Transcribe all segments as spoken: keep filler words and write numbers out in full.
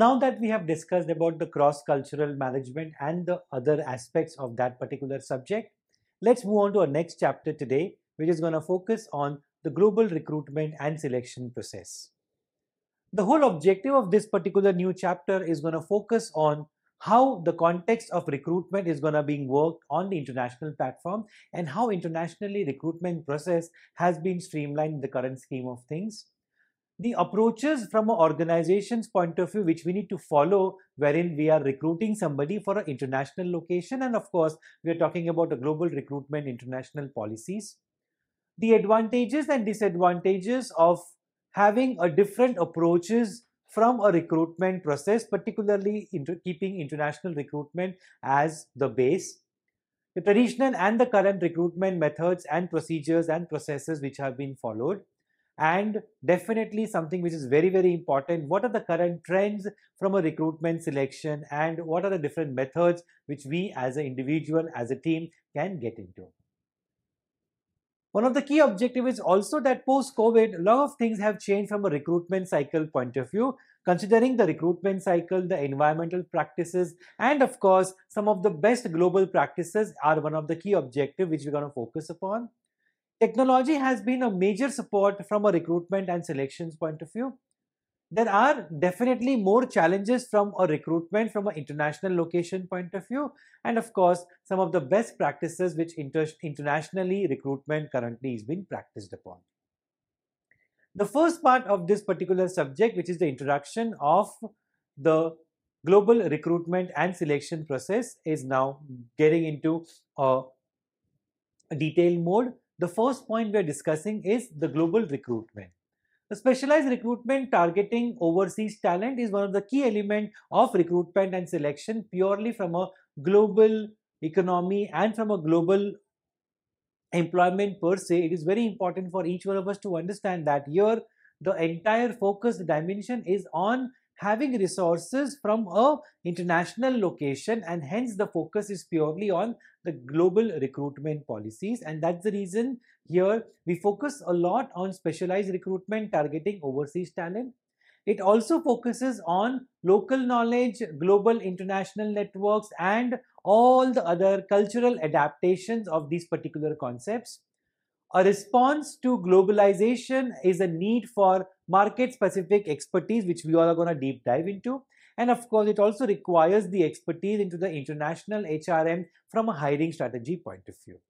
Now that we have discussed about the cross-cultural management and the other aspects of that particular subject, let's move on to our next chapter today, which is going to focus on the global recruitment and selection process. The whole objective of this particular new chapter is going to focus on how the context of recruitment is going to be worked on the international platform and how internationally recruitment process has been streamlined in the current scheme of things. The approaches from an organization's point of view which we need to follow, wherein we are recruiting somebody for an international location, and of course we are talking about a global recruitment international policies. The advantages and disadvantages of having a different approaches from a recruitment process, particularly into keeping international recruitment as the base. The traditional and the current recruitment methods and procedures and processes which have been followed. And definitely something which is very, very important, what are the current trends from a recruitment selection and what are the different methods which we as an individual, as a team can get into. One of the key objectives is also that post-COVID, a lot of things have changed from a recruitment cycle point of view, considering the recruitment cycle, the environmental practices, and of course, some of the best global practices are one of the key objectives which we're going to focus upon. Technology has been a major support from a recruitment and selections point of view. There are definitely more challenges from a recruitment from an international location point of view, and of course some of the best practices which inter internationally recruitment currently is being practiced upon. The first part of this particular subject, which is the introduction of the global recruitment and selection process, is now getting into a, a detailed mode. The first point we are discussing is the global recruitment. The specialized recruitment targeting overseas talent is one of the key elements of recruitment and selection purely from a global economy and from a global employment per se. It is very important for each one of us to understand that here the entire focus dimension is on having resources from a international location, and hence the focus is purely on the global recruitment policies, and that's the reason here we focus a lot on specialized recruitment targeting overseas talent. It also focuses on local knowledge, global international networks, and all the other cultural adaptations of these particular concepts. A response to globalization is a need for market-specific expertise, which we all are going to deep dive into. And of course, it also requires the expertise into the international H R M from a hiring strategy point of view.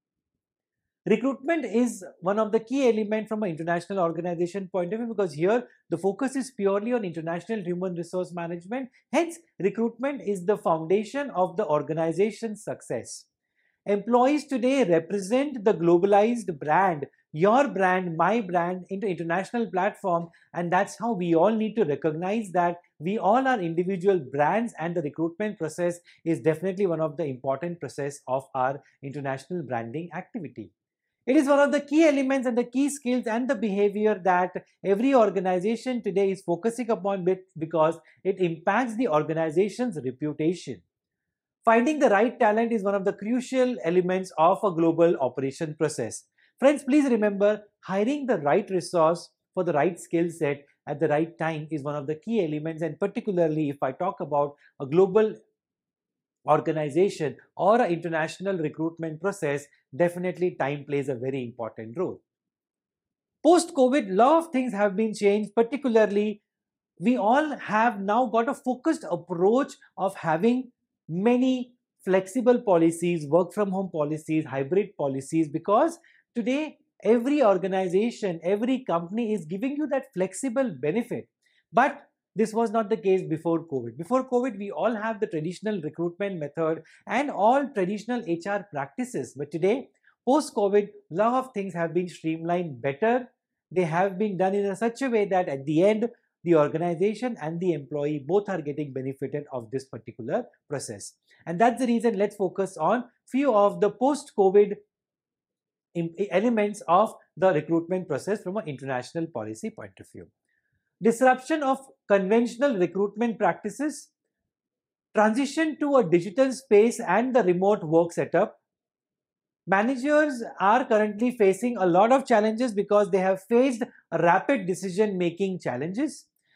Recruitment is one of the key elements from an international organization point of view, because here the focus is purely on international human resource management. Hence, recruitment is the foundation of the organization's success. Employees today represent the globalized brand, your brand, my brand, into international platform, and that's how we all need to recognize that we all are individual brands, and the recruitment process is definitely one of the important process of our international branding activity. It is one of the key elements and the key skills and the behavior that every organization today is focusing upon because it impacts the organization's reputation. Finding the right talent is one of the crucial elements of a global operation process. Friends, please remember, hiring the right resource for the right skill set at the right time is one of the key elements, and particularly if I talk about a global organization or an international recruitment process, definitely time plays a very important role. Post-COVID, a lot of things have been changed, particularly we all have now got a focused approach of having many flexible policies, work from home policies, hybrid policies, because today every organization, every company is giving you that flexible benefit. But this was not the case before COVID. Before COVID, we all have the traditional recruitment method and all traditional H R practices. But today, post-COVID, a lot of things have been streamlined better. They have been done in a such a way that at the end, the organization and the employee both are getting benefited of this particular process. And that's the reason let's focus on few of the post-COVID elements of the recruitment process from an international policy point of view. Disruption of conventional recruitment practices, transition to a digital space and the remote work setup. Managers are currently facing a lot of challenges because they have faced rapid decision-making challenges.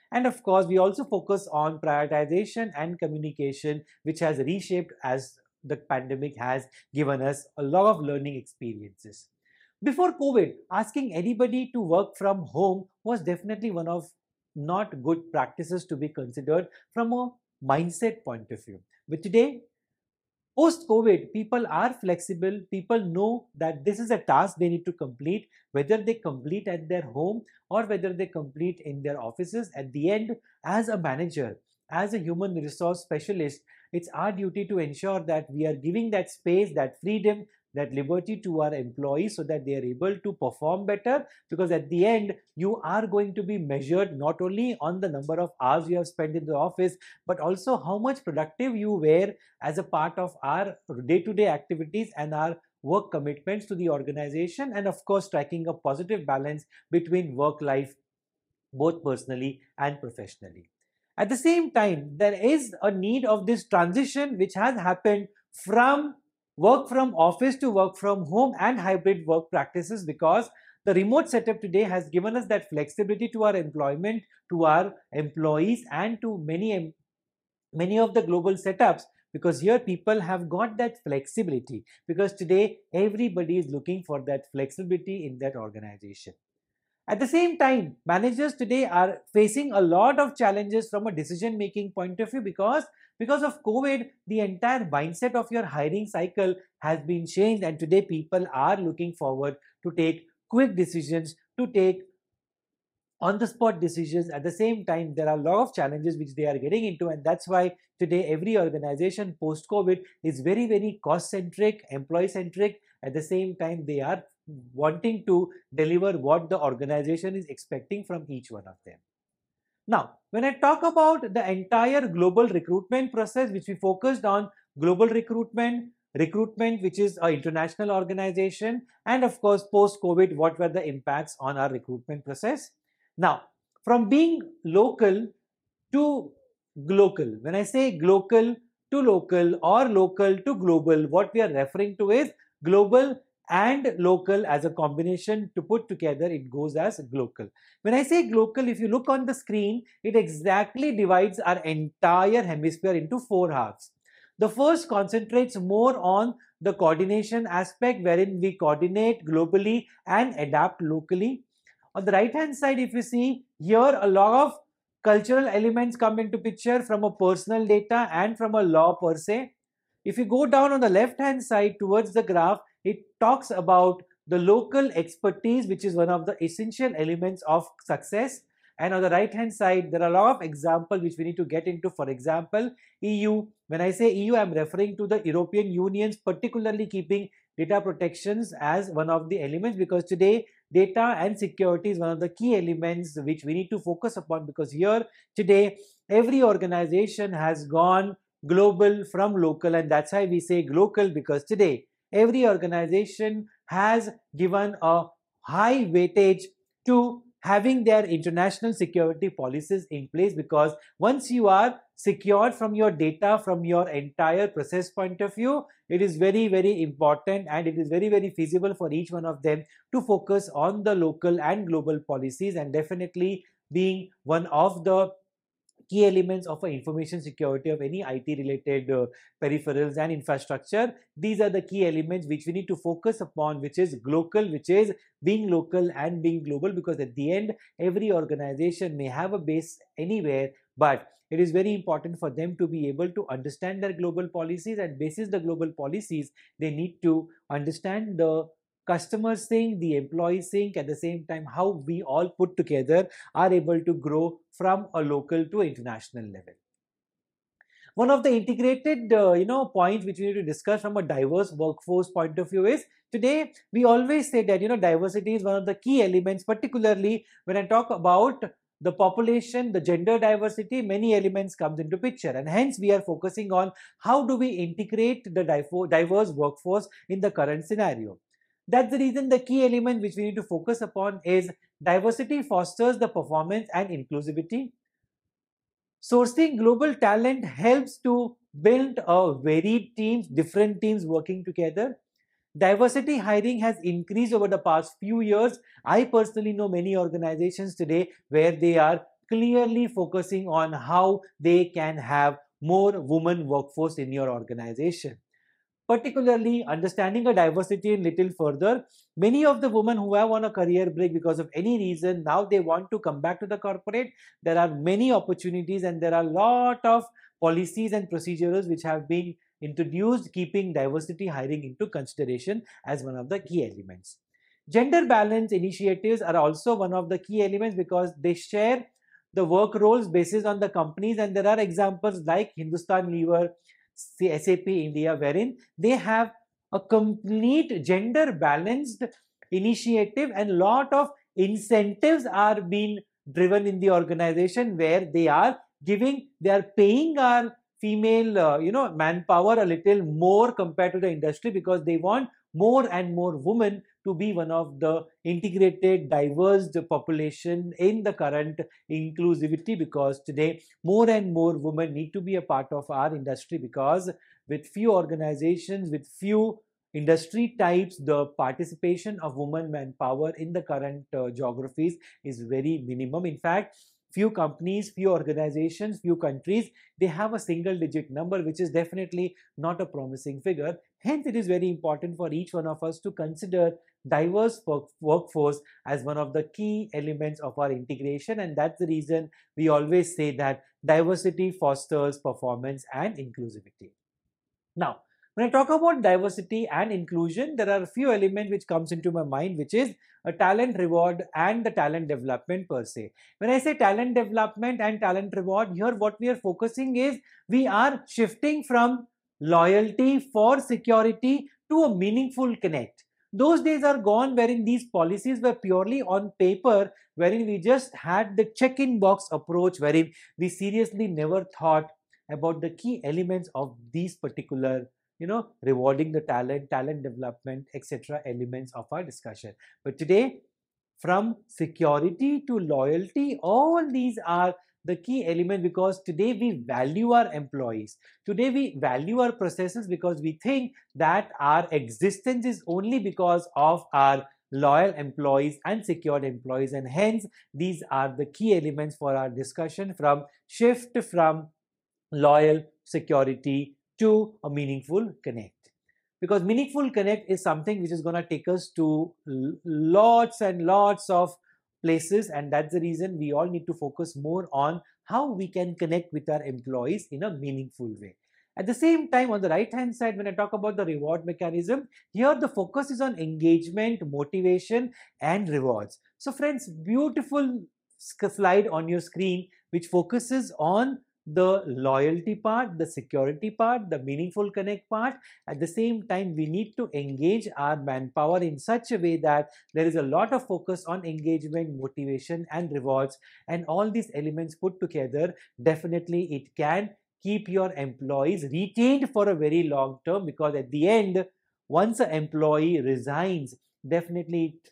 And of course, we also focus on prioritization and communication, which has reshaped as the pandemic has given us a lot of learning experiences. Before COVID, asking anybody to work from home was definitely one of not good practices to be considered from a mindset point of view. But today, post COVID, people are flexible. People know that this is a task they need to complete, whether they complete at their home or whether they complete in their offices. At the end, as a manager, as a human resource specialist, it's our duty to ensure that we are giving that space, that freedom, that liberty to our employees so that they are able to perform better, because at the end you are going to be measured not only on the number of hours you have spent in the office, but also how much productive you were as a part of our day-to-day activities and our work commitments to the organization, and of course striking a positive balance between work life both personally and professionally. At the same time, there is a need of this transition which has happened from work from office to work from home and hybrid work practices, because the remote setup today has given us that flexibility to our employment, to our employees, and to many many of the global setups, because here people have got that flexibility, because today everybody is looking for that flexibility in that organization. At the same time, managers today are facing a lot of challenges from a decision making point of view, because because of COVID, the entire mindset of your hiring cycle has been changed, and today people are looking forward to take quick decisions, to take on the spot decisions. At the same time, there are a lot of challenges which they are getting into, and that's why today every organization post COVID is very very cost centric, employee centric. At the same time, they are wanting to deliver what the organization is expecting from each one of them. Now, when I talk about the entire global recruitment process, which we focused on global recruitment, recruitment which is an international organization, and of course post-COVID, what were the impacts on our recruitment process. Now, from being local to global, when I say global to local or local to global, what we are referring to is global and local as a combination. To put together, it goes as global. When I say global, if you look on the screen, it exactly divides our entire hemisphere into four halves. The first concentrates more on the coordination aspect, wherein we coordinate globally and adapt locally. On the right hand side, if you see here, a lot of cultural elements come into picture from a personal data and from a law per se. If you go down on the left hand side towards the graph, it talks about the local expertise, which is one of the essential elements of success. And on the right hand side, there are a lot of examples which we need to get into. For example, E U. When I say E U, I'm referring to the European Union's particularly keeping data protections as one of the elements, because today data and security is one of the key elements which we need to focus upon, because here today every organization has gone global from local, and that's why we say global, because today every organization has given a high weightage to having their international security policies in place, because once you are secured from your data, from your entire process point of view, it is very very important, and it is very very feasible for each one of them to focus on the local and global policies. And definitely being one of the key elements of information security of any I T related uh, peripherals and infrastructure, these are the key elements which we need to focus upon, which is global, which is being local and being global, because at the end every organization may have a base anywhere, but it is very important for them to be able to understand their global policies, and basis the global policies they need to understand the customers think, the employees think, at the same time how we all put together are able to grow from a local to international level. One of the integrated uh, you know points which we need to discuss from a diverse workforce point of view is, today we always say that you know diversity is one of the key elements, particularly when I talk about the population, the gender diversity, many elements comes into picture, and hence we are focusing on how do we integrate the diverse workforce in the current scenario. That's the reason the key element which we need to focus upon is diversity fosters the performance and inclusivity. Sourcing global talent helps to build a varied teams, different teams working together. Diversity hiring has increased over the past few years. I personally know many organizations today where they are clearly focusing on how they can have more women workforce in your organization. Particularly understanding a diversity a little further, many of the women who have on a career break because of any reason, now they want to come back to the corporate. There are many opportunities and there are a lot of policies and procedures which have been introduced, keeping diversity hiring into consideration as one of the key elements. Gender balance initiatives are also one of the key elements because they share the work roles basis on the companies, and there are examples like Hindustan Lever, S A P India, wherein they have a complete gender balanced initiative and lot of incentives are being driven in the organization where they are giving, they are paying our female uh, you know manpower a little more compared to the industry because they want more and more women to be one of the integrated diverse population in the current inclusivity, because today more and more women need to be a part of our industry, because with few organizations, with few industry types, the participation of women manpower in the current uh, geographies is very minimum. In fact, few companies, few organizations, few countries, they have a single digit number, which is definitely not a promising figure. Hence, it is very important for each one of us to consider diverse work workforce as one of the key elements of our integration, and that's the reason we always say that diversity fosters performance and inclusivity. Now, when I talk about diversity and inclusion, there are a few elements which comes into my mind, which is a talent reward and the talent development per se. When I say talent development and talent reward, here what we are focusing is we are shifting from loyalty for security to a meaningful connect. Those days are gone wherein these policies were purely on paper, wherein we just had the check-in box approach, wherein we seriously never thought about the key elements of these particular, you know, rewarding the talent, talent development, et cetera elements of our discussion. But today, from security to loyalty, all these are the key element, because today we value our employees. Today we value our processes because we think that our existence is only because of our loyal employees and secured employees, and hence these are the key elements for our discussion, from shift from loyal security to a meaningful connect. Because meaningful connect is something which is going to take us to lots and lots of places, and that's the reason we all need to focus more on how we can connect with our employees in a meaningful way. At the same time, on the right hand side, when I talk about the reward mechanism, here the focus is on engagement, motivation and rewards. So friends, beautiful slide on your screen which focuses on the loyalty part, the security part, the meaningful connect part. At the same time, we need to engage our manpower in such a way that there is a lot of focus on engagement, motivation and rewards, and all these elements put together, definitely it can keep your employees retained for a very long term, because at the end, once an employee resigns, definitely it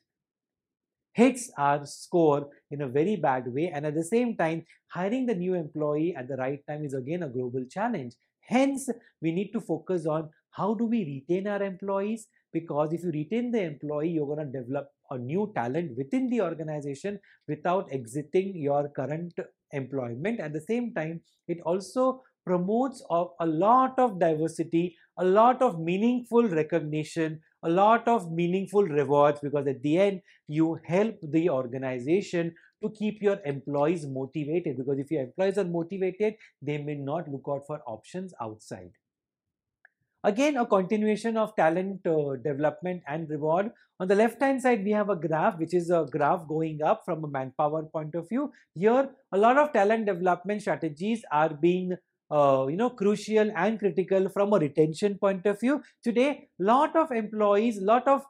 hits our score in a very bad way. And at the same time, hiring the new employee at the right time is again a global challenge. Hence, we need to focus on how do we retain our employees, because if you retain the employee, you're going to develop a new talent within the organization without exiting your current employment. At the same time, it also promotes a lot of diversity, a lot of meaningful recognition, a lot of meaningful rewards, because at the end, you help the organization to keep your employees motivated, because if your employees are motivated, they may not look out for options outside. Again, a continuation of talent uh, development and reward. On the left hand side, we have a graph, which is a graph going up from a manpower point of view. Here, a lot of talent development strategies are being Uh, you know, crucial and critical from a retention point of view. Today, lot of employees, lot of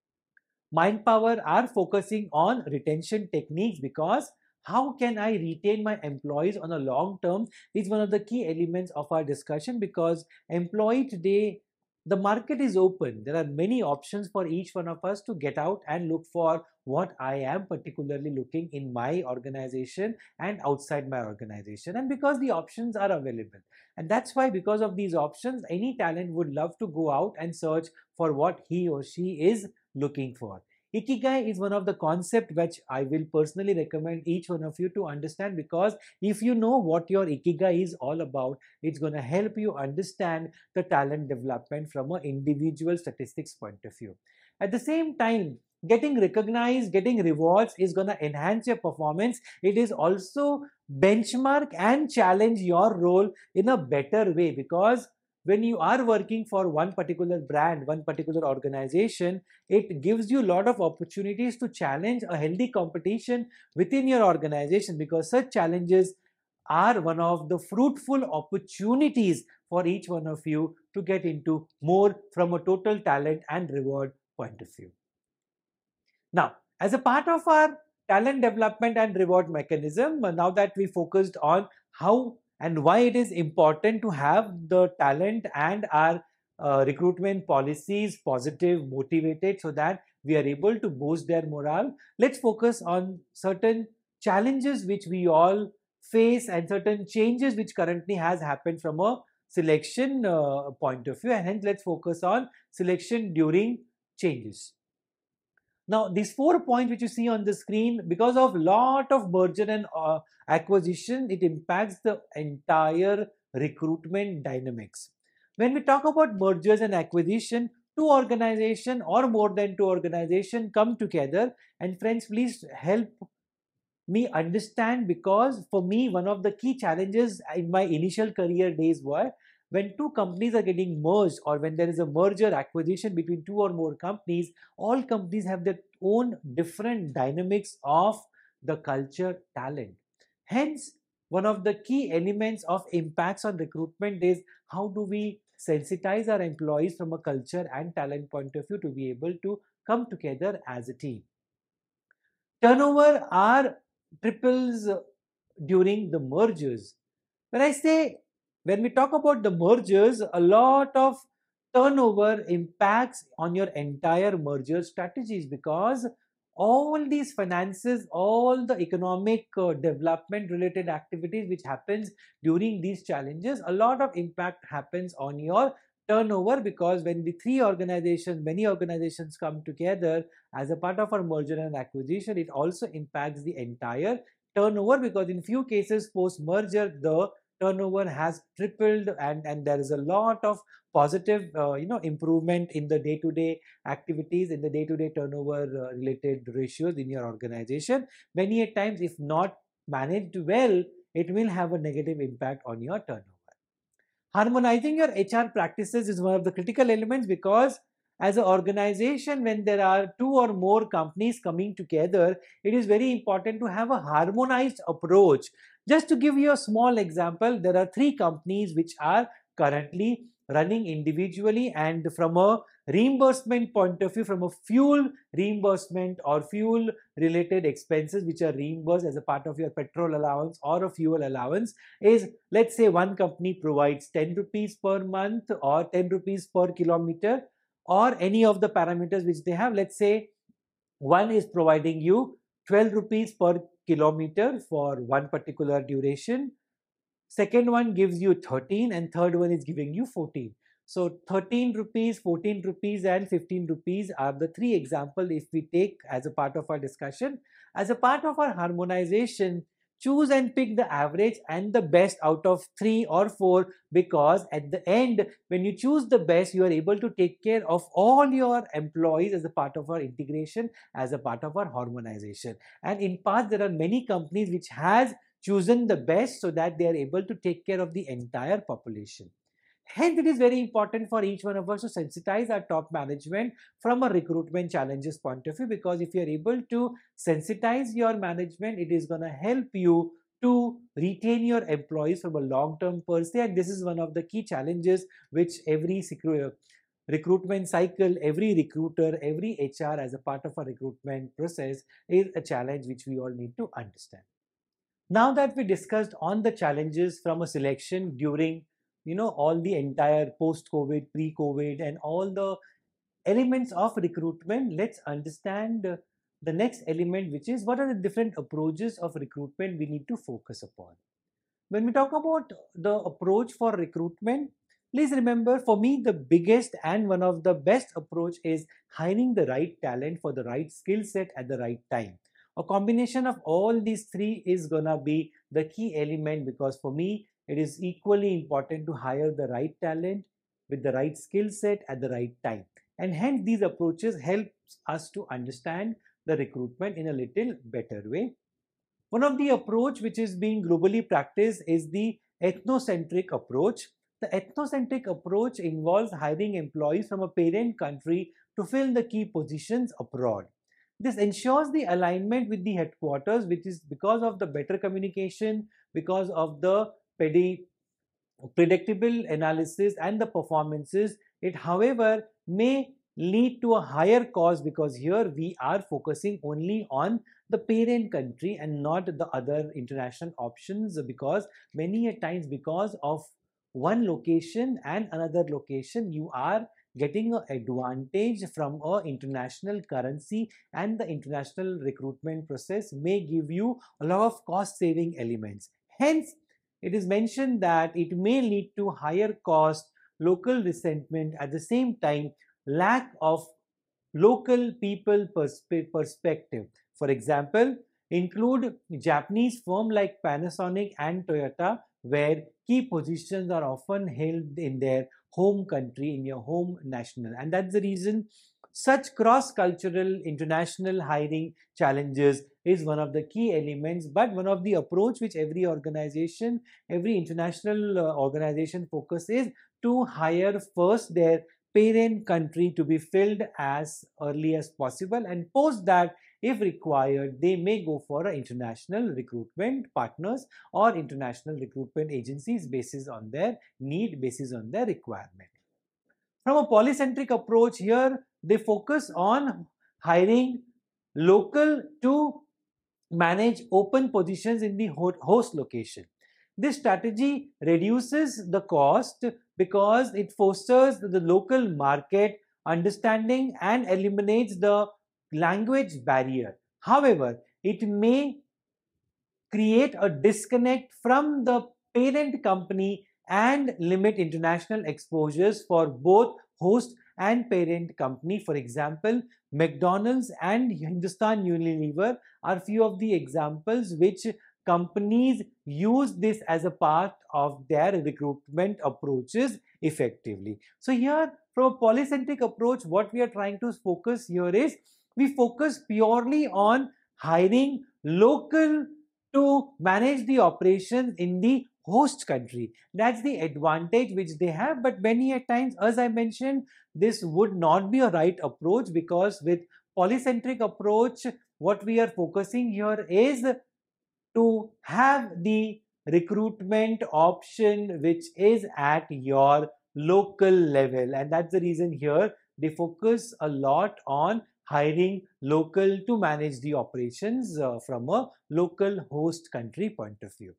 manpower are focusing on retention techniques, because how can I retain my employees on a long term is one of the key elements of our discussion, because employee today, the market is open. There are many options for each one of us to get out and look for what I am particularly looking in my organization and outside my organization. And because the options are available, and that's why, because of these options, any talent would love to go out and search for what he or she is looking for. Ikigai is one of the concepts which I will personally recommend each one of you to understand, because if you know what your Ikigai is all about, it's going to help you understand the talent development from an individual statistics point of view. At the same time, getting recognized, getting rewards is going to enhance your performance. It is also benchmark and challenge your role in a better way, because when you are working for one particular brand, one particular organization, it gives you a lot of opportunities to challenge a healthy competition within your organization, because such challenges are one of the fruitful opportunities for each one of you to get into more from a total talent and reward point of view. Now, as a part of our talent development and reward mechanism, now that we focused on how and why it is important to have the talent and our uh, recruitment policies positive, motivated, so that we are able to boost their morale, let's focus on certain challenges which we all face and certain changes which currently has happened from a selection uh, point of view, and hence let's focus on selection during changes. Now, these four points which you see on the screen, because of lot of merger and uh, acquisition, it impacts the entire recruitment dynamics. When we talk about mergers and acquisition, two organization or more than two organization come together, and friends, please help me understand, because for me, one of the key challenges in my initial career days were when two companies are getting merged, or when there is a merger acquisition between two or more companies, all companies have their own different dynamics of the culture talent. Hence, one of the key elements of impacts on recruitment is how do we sensitize our employees from a culture and talent point of view to be able to come together as a team. Turnover are triples during the mergers. When I say, when we talk about the mergers, a lot of turnover impacts on your entire merger strategies, because all these finances, all the economic uh, development related activities which happens during these challenges, a lot of impact happens on your turnover, because when the three organizations, many organizations come together as a part of our merger and acquisition, it also impacts the entire turnover, because in few cases post merger the turnover has tripled, and and there is a lot of positive uh, you know improvement in the day to day activities, in the day to day turnover uh, related ratios in your organization. Many a times, if not managed well, it will have a negative impact on your turnover. Harmonizing your H R practices is one of the critical elements, because as an organization, when there are two or more companies coming together, it is very important to have a harmonized approach. Just to give you a small example, there are three companies which are currently running individually, and from a reimbursement point of view, from a fuel reimbursement or fuel related expenses which are reimbursed as a part of your petrol allowance or a fuel allowance, is, let's say, one company provides ten rupees per month or ten rupees per kilometer, or any of the parameters which they have. Let's say one is providing you twelve rupees per kilometer for one particular duration, second one gives you thirteen, and third one is giving you fourteen. So thirteen rupees, fourteen rupees and fifteen rupees are the three examples if we take as a part of our discussion. As a part of our harmonization, choose and pick the average and the best out of three or four, because at the end, when you choose the best, you are able to take care of all your employees as a part of our integration, as a part of our harmonization. And in past, there are many companies which has chosen the best so that they are able to take care of the entire population. Hence, it is very important for each one of us to sensitize our top management from a recruitment challenges point of view, because if you are able to sensitize your management, it is going to help you to retain your employees from a long term per se. And this is one of the key challenges which every recruitment cycle, every recruiter, every H R as a part of a recruitment process is a challenge which we all need to understand. Now that we discussed on the challenges from a selection during, you know, all the entire post-COVID, pre-COVID and all the elements of recruitment, let's understand uh, the next element, which is what are the different approaches of recruitment we need to focus upon. When we talk about the approach for recruitment, Please remember, for me, the biggest and one of the best approach is hiring the right talent for the right skill set at the right time. A combination of all these three is gonna be the key element, because for me, it is equally important to hire the right talent with the right skill set at the right time. And hence these approaches helps us to understand the recruitment in a little better way. One of the approach which is being globally practiced is the ethnocentric approach. The ethnocentric approach involves hiring employees from a parent country to fill the key positions abroad. This ensures the alignment with the headquarters, which is because of the better communication, because of the pedi predictable analysis and the performances. It, however, may lead to a higher cost, because here we are focusing only on the parent country and not the other international options, because many a times, because of one location and another location, you are getting an advantage from a international currency, and the international recruitment process may give you a lot of cost saving elements. Hence, it is mentioned that it may lead to higher cost, local resentment, at the same time lack of local people perspe perspective. For example, include Japanese firm like Panasonic and Toyota, where key positions are often held in their home country, in your home national. And that's the reason such cross-cultural international hiring challenges is one of the key elements, but one of the approach which every organization, every international uh, organization focuses to hire first their parent country to be filled as early as possible, and post that, if required, they may go for international recruitment partners or international recruitment agencies basis on their need, basis on their requirement. From a polycentric approach, here they focus on hiring local to manage open positions in the host location. This strategy reduces the cost because it fosters the local market understanding and eliminates the language barrier. However, it may create a disconnect from the parent company and limit international exposures for both host and parent company. For example, McDonald's and Hindustan Unilever are few of the examples which companies use this as a part of their recruitment approaches effectively. So here, from a polycentric approach, what we are trying to focus here is, we focus purely on hiring local to manage the operations in the host country. That's the advantage which they have. But many a times, as I mentioned, this would not be a right approach, because with polycentric approach, what we are focusing here is to have the recruitment option which is at your local level. And that's the reason here they focus a lot on hiring local to manage the operations uh, from a local host country point of view.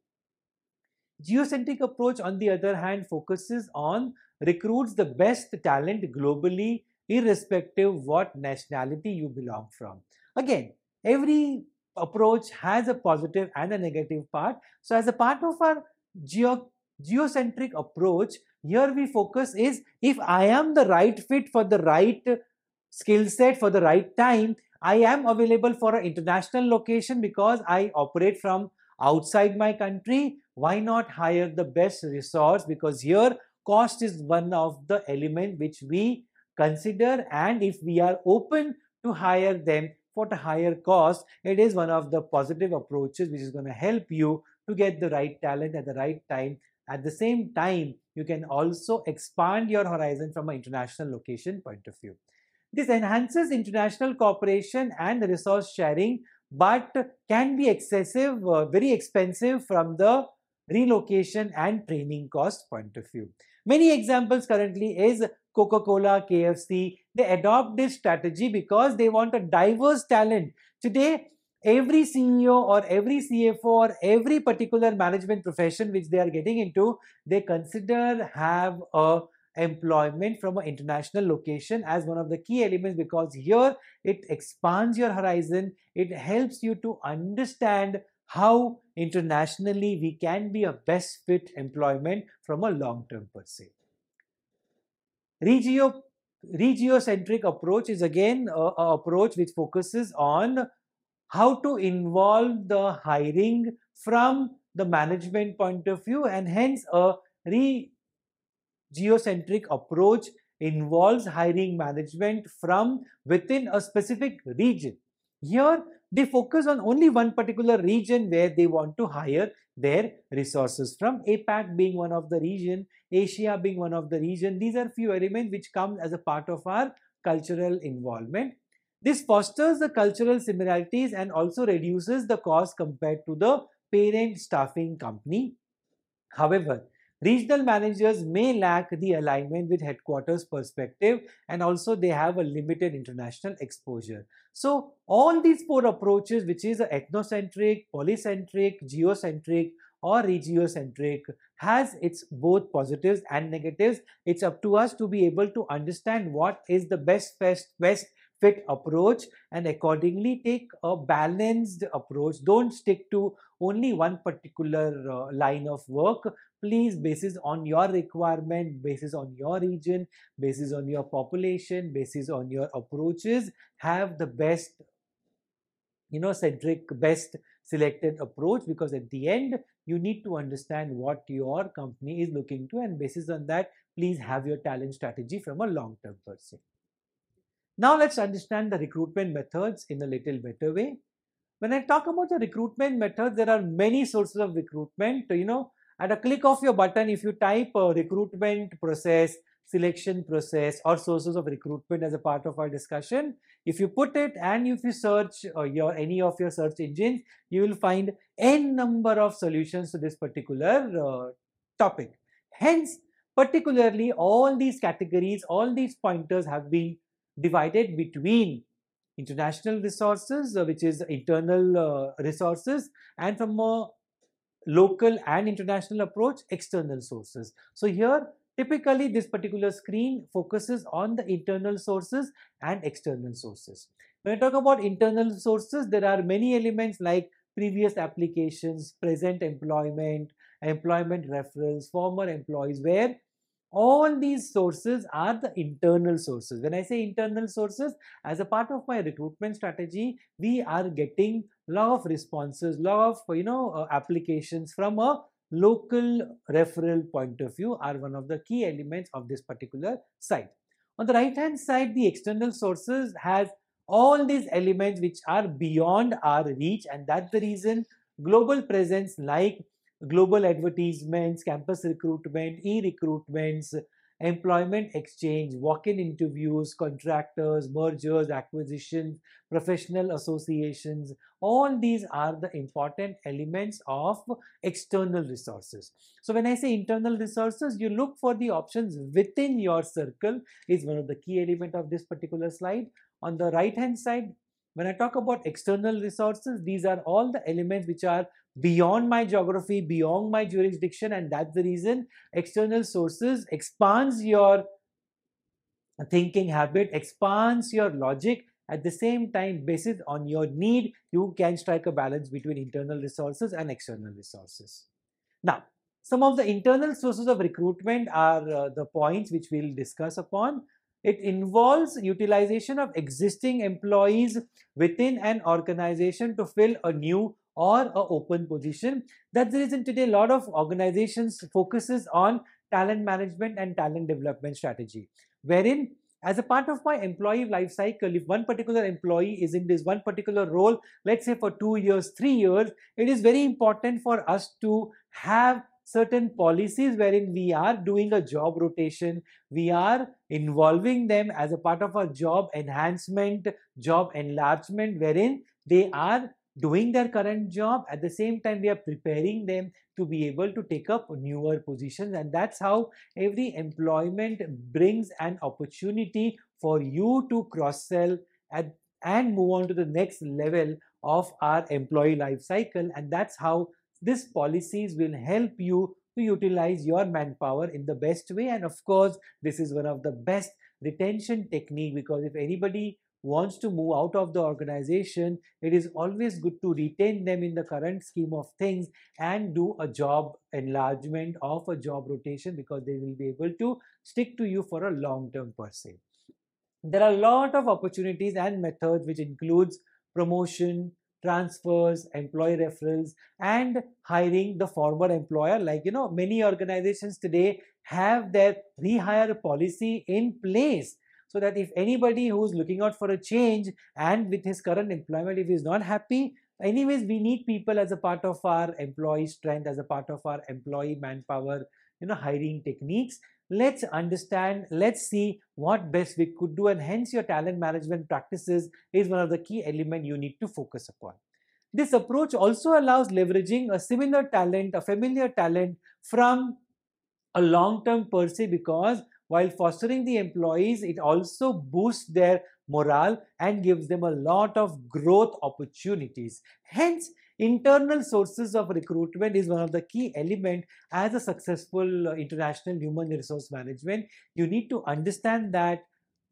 Geocentric approach, on the other hand, focuses on recruits the best talent globally, irrespective what nationality you belong from. Again, every approach has a positive and a negative part. So as a part of our geo geocentric approach, here we focus is, if I am the right fit for the right skill set for the right time, I am available for an international location because I operate from outside my country. Why not hire the best resource? Because here cost is one of the element which we consider, and if we are open to hire them for the higher cost, it is one of the positive approaches which is going to help you to get the right talent at the right time. At the same time, you can also expand your horizon from an international location point of view. This enhances international cooperation and resource sharing, but can be excessive, uh, very expensive from the relocation and training cost point of view. Many examples currently is Coca-Cola, K F C. They adopt this strategy because they want a diverse talent. Today, every C E O or every C F O or every particular management profession which they are getting into, they consider have a employment from an international location as one of the key elements, because here it expands your horizon. It helps you to understand how internationally we can be a best fit employment from a long term perspective. Regio, regiocentric approach is again a, a approach which focuses on how to involve the hiring from the management point of view, and hence a regiocentric approach involves hiring management from within a specific region. Here they focus on only one particular region where they want to hire their resources from, APAC being one of the region, Asia being one of the region. These are few elements which come as a part of our cultural involvement. This fosters the cultural similarities and also reduces the cost compared to the parent staffing company. However, regional managers may lack the alignment with headquarters perspective, and also they have a limited international exposure. So all these four approaches, which is ethnocentric, polycentric, geocentric or regiocentric, has its both positives and negatives. It's up to us to be able to understand what is the best best best fit approach and accordingly take a balanced approach. Don't stick to only one particular uh, line of work. Please, basis on your requirement, basis on your region, basis on your population, basis on your approaches, have the best, you know, centric, best selected approach, because at the end you need to understand what your company is looking to, and basis on that, please have your talent strategy from a long term perspective. Now let's understand the recruitment methods in a little better way. When I talk about the recruitment methods, there are many sources of recruitment. You know, at a click of your button, if you type a recruitment process, selection process, or sources of recruitment as a part of our discussion, if you put it and if you search uh, your any of your search engines, you will find n number of solutions to this particular uh, topic. Hence, particularly all these categories, all these pointers have been divided between international resources, uh, which is internal uh, resources, and from a local and international approach, external sources. So here, typically this particular screen focuses on the internal sources and external sources. When I talk about internal sources, there are many elements like previous applications, present employment, employment referrals, former employees, where all these sources are the internal sources. When I say internal sources, as a part of my recruitment strategy, we are getting lot of responses, lot of, you know, uh, applications from a local referral point of view are one of the key elements of this particular site. On the right hand side, the external sources has all these elements which are beyond our reach, and that's the reason global presence like global advertisements, campus recruitment, e-recruitments, employment exchange, walk-in interviews, contractors, mergers, acquisitions, professional associations, all these are the important elements of external resources. So when I say internal resources, you look for the options within your circle is one of the key element of this particular slide. On the right hand side, when I talk about external resources, these are all the elements which are beyond my geography, beyond my jurisdiction, and that's the reason external sources expands your thinking habit, expands your logic. At the same time, based on your need, you can strike a balance between internal resources and external resources. Now, some of the internal sources of recruitment are uh, the points which we'll discuss upon. It involves utilization of existing employees within an organization to fill a new or a open position. That's the reason today a lot of organizations focuses on talent management and talent development strategy, wherein as a part of my employee life cycle, if one particular employee is in this one particular role, let's say for two years, three years, it is very important for us to have certain policies wherein we are doing a job rotation, we are involving them as a part of our job enhancement, job enlargement, wherein they are doing their current job. At the same time, we are preparing them to be able to take up newer positions, and that's how every employment brings an opportunity for you to cross-sell and, and move on to the next level of our employee life cycle. And that's how these policies will help you to utilize your manpower in the best way. And of course, this is one of the best retention technique, because if anybody wants to move out of the organization, it is always good to retain them in the current scheme of things and do a job enlargement of a job rotation, because they will be able to stick to you for a long term per se. There are a lot of opportunities and methods which includes promotion, transfers, employee referrals, and hiring the former employer. Like, you know, many organizations today have their rehire policy in place, so that if anybody who's looking out for a change and with his current employment, if he's not happy, anyways, we need people as a part of our employee strength, as a part of our employee manpower, you know, hiring techniques. Let's understand, let's see what best we could do, and hence your talent management practices is one of the key elements you need to focus upon. This approach also allows leveraging a similar talent, a familiar talent from a long term per se, because while fostering the employees, it also boosts their morale and gives them a lot of growth opportunities. Hence, internal sources of recruitment is one of the key elements as a successful uh, international human resource management. You need to understand that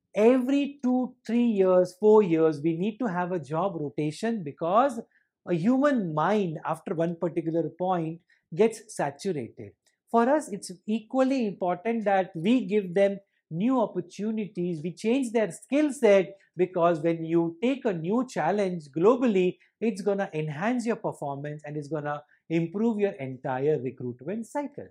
every two, three years, four years, we need to have a job rotation, because a human mind after one particular point gets saturated. For us, it's equally important that we give them new opportunities, we change their skill set, because when you take a new challenge globally, it's going to enhance your performance and it's going to improve your entire recruitment cycle.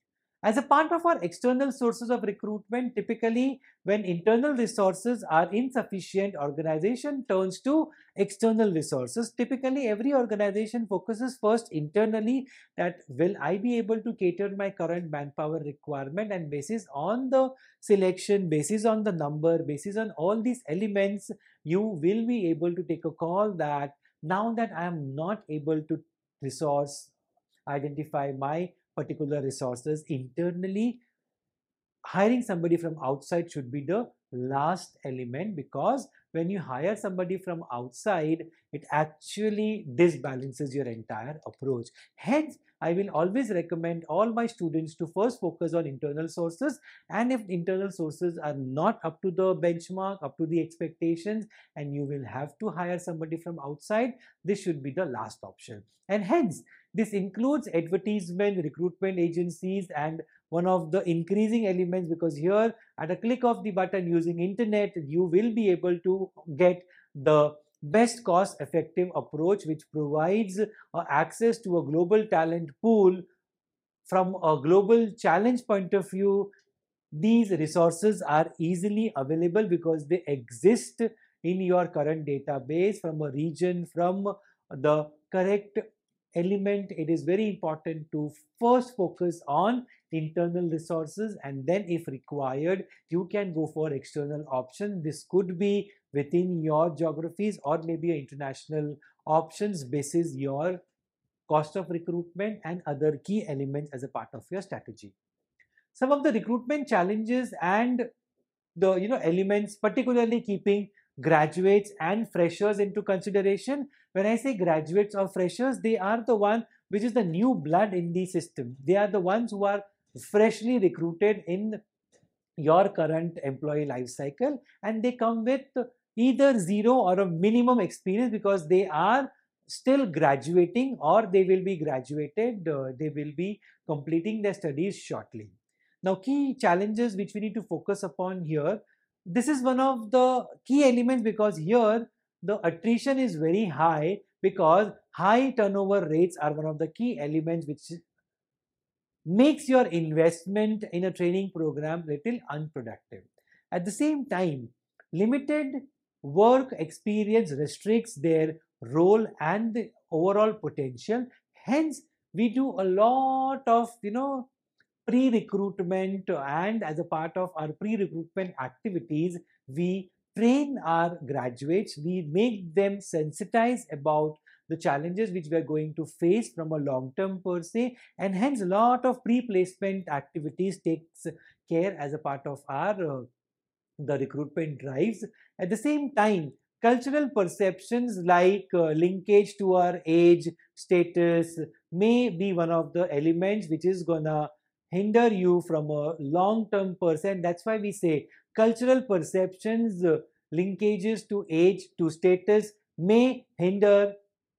As a part of our external sources of recruitment, typically when internal resources are insufficient, organization turns to external resources. Typically, every organization focuses first internally, that will I be able to cater my current manpower requirement, and basis on the selection, basis on the number, basis on all these elements, you will be able to take a call that now that I am not able to resource, identify my particular resources internally, hiring somebody from outside should be the last element, because when you hire somebody from outside, it actually disbalances your entire approach. Hence, I will always recommend all my students to first focus on internal sources, and if internal sources are not up to the benchmark, up to the expectations, and you will have to hire somebody from outside, this should be the last option. And hence, this includes advertisement, recruitment agencies, and one of the increasing elements, because here at a click of the button using internet, you will be able to get the best cost effective approach, which provides uh, access to a global talent pool. From a global challenge point of view, these resources are easily available because they exist in your current database from a region, from the correct element. It is very important to first focus on internal resources, and then if required, you can go for external option. This could be within your geographies or maybe international options basis your cost of recruitment and other key elements as a part of your strategy. Some of the recruitment challenges and the you know elements, particularly keeping graduates and freshers into consideration. When I say graduates or freshers, they are the one which is the new blood in the system. They are the ones who are freshly recruited in your current employee life cycle, and they come with either zero or a minimum experience, because they are still graduating or they will be graduated, uh, they will be completing their studies shortly. Now, key challenges which we need to focus upon here, this is one of the key elements, because here the attrition is very high, because high turnover rates are one of the key elements which makes your investment in a training program little unproductive. At the same time, limited work experience restricts their role and the overall potential. Hence, we do a lot of, you know, pre-recruitment, and as a part of our pre-recruitment activities, we train our graduates, we make them sensitize about the challenges which we are going to face from a long term per se, and hence a lot of pre-placement activities takes care as a part of our uh, the recruitment drives. At the same time, cultural perceptions like uh, linkage to our age, status may be one of the elements which is gonna hinder you from a long term person. That's why we say cultural perceptions, uh, linkages to age, to status may hinder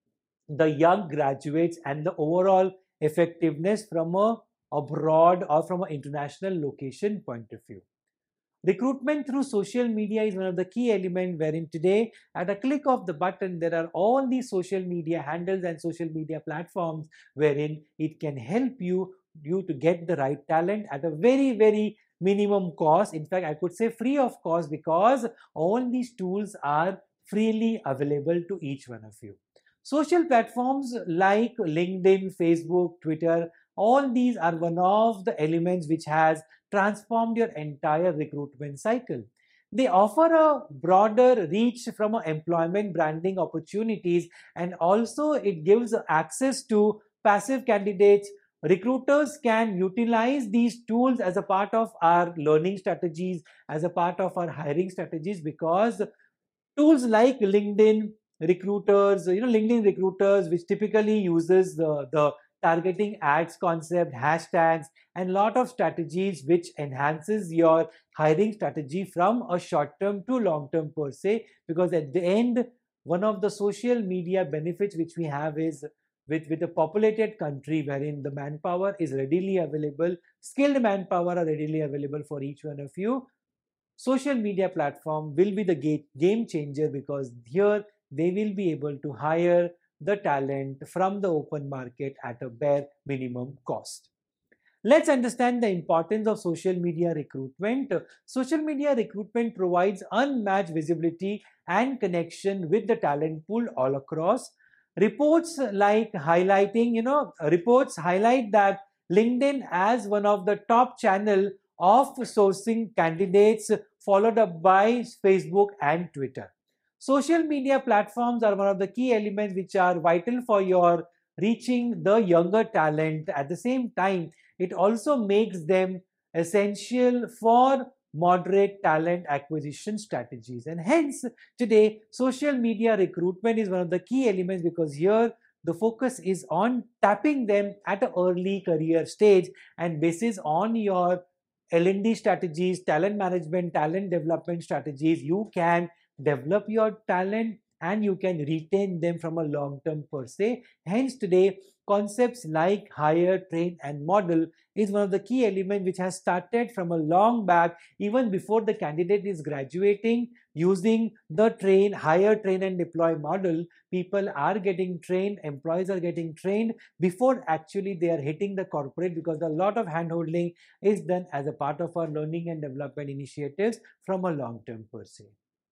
the young graduates and the overall effectiveness from a abroad or from an international location point of view. Recruitment through social media is one of the key elements wherein today at a click of the button there are all these social media handles and social media platforms wherein it can help you you to get the right talent at a very very minimum cost. In fact, I could say free of cost, because all these tools are freely available to each one of you. Social platforms like LinkedIn, Facebook, Twitter, all these are one of the elements which has transformed your entire recruitment cycle. They offer a broader reach from a employment branding opportunities, and also it gives access to passive candidates. Recruiters can utilize these tools as a part of our learning strategies, as a part of our hiring strategies, because tools like LinkedIn recruiters, you know, LinkedIn recruiters, which typically uses the, the targeting ads concept, hashtags, and lot of strategies which enhances your hiring strategy from a short term to long term per se. Because at the end, one of the social media benefits which we have is with, with a populated country wherein the manpower is readily available, skilled manpower are readily available for each one of you. Social media platform will be the game changer, because here they will be able to hire the talent from the open market at a bare minimum cost. Let's understand the importance of social media recruitment. Social media recruitment provides unmatched visibility and connection with the talent pool all across. Reports like highlighting, you know, reports highlight that LinkedIn as one of the top channel of sourcing candidates, followed up by Facebook and Twitter. Social media platforms are one of the key elements which are vital for your reaching the younger talent. At the same time, it also makes them essential for moderate talent acquisition strategies. And hence, today, social media recruitment is one of the key elements, because here the focus is on tapping them at an early career stage, and basis on your L and D strategies, talent management, talent development strategies, you can develop your talent and you can retain them from a long term per se. Hence, today, concepts like hire, train, and model is one of the key elements which has started from a long back, even before the candidate is graduating. Using the train, hire, train, and deploy model, people are getting trained, employees are getting trained before actually they are hitting the corporate, because a lot of handholding is done as a part of our learning and development initiatives from a long term per se.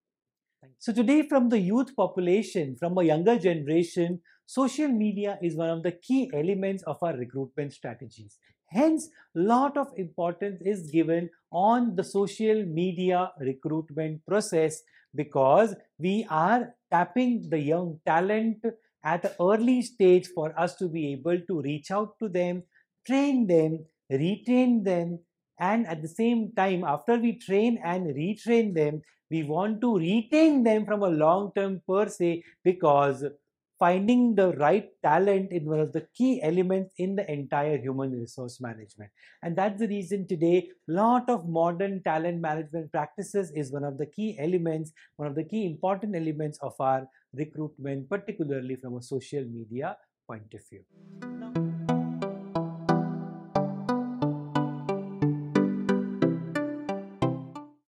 So today, from the youth population, from a younger generation, social media is one of the key elements of our recruitment strategies. Hence, lot of importance is given on the social media recruitment process, because we are tapping the young talent at an early stage for us to be able to reach out to them, train them, retain them, and at the same time, after we train and retrain them, we want to retain them from a long term per se, because finding the right talent is one of the key elements in the entire human resource management. And that's the reason today lot of modern talent management practices is one of the key elements, one of the key important elements of our recruitment, particularly from a social media point of view.